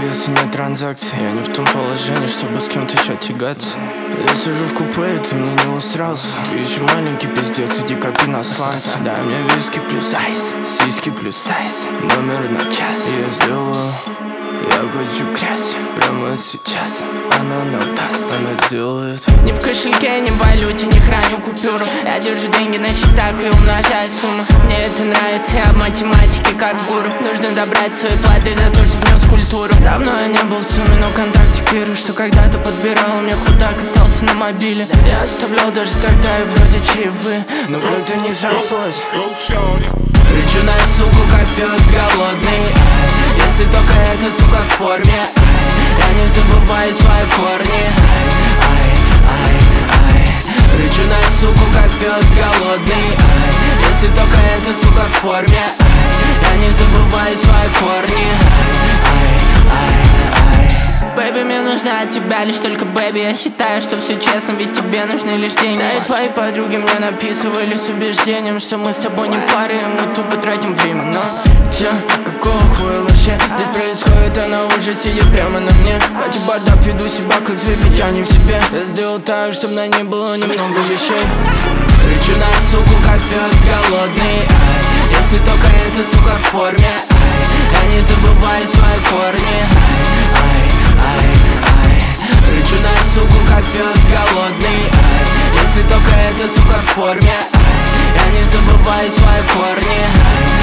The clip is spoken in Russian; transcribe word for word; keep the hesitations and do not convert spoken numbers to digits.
если нет транзакций. Я не в том положении, чтобы с кем-то еще тягаться. Я сижу в купе, и ты мне не усрался. Ты еще маленький пиздец, иди копи на сланце. Дай мне виски плюс айс, сиськи плюс айс, номер на час. Я сделаю, я хочу грязь прямо сейчас. Она нам даст, она сделает. Ни в кошельке, ни в валюте, не храню купюру. Я держу деньги на счетах и умножаю сумму. Мне это нравится, я в математике как гуру. Нужно забрать свои платы за то, что внес культуру. Давно я не был в ЦУМе, но контакте Киры, что когда-то подбирал, мне худак остался на мобиле. Я оставлял даже тогда и вроде чаевые, но как-то не срослось. Рычу на суку, как пес голодный. Если только эта сука в форме. Я не забываю свои корни. Ай, ай, ай. Рычу на суку, как пес голодный. Если только эта сука в форме. Я не забываю свои корни. Ай, ай, ай. Бэби, мне нужна от тебя лишь только бэби. Я считаю, что все честно, ведь тебе нужны лишь деньги. Да и твои подруги мне написывали с убеждением, что мы с тобой не пара, и мы тупо тратим время. Но чё, какого хуя вообще здесь происходит? Она уже сидит прямо на мне. Хоть и бардак, веду себя как зверь, ведь я не в себе. Я сделал так, чтобы на ней было немного вещей. Рычу на суку, как пес голодный. Если только эта сука в форме. Я не забываю свои корни. Ай, ай, ай. Рычу на суку, как пес голодный. Если только эта сука в форме. Я не забываю свои корни.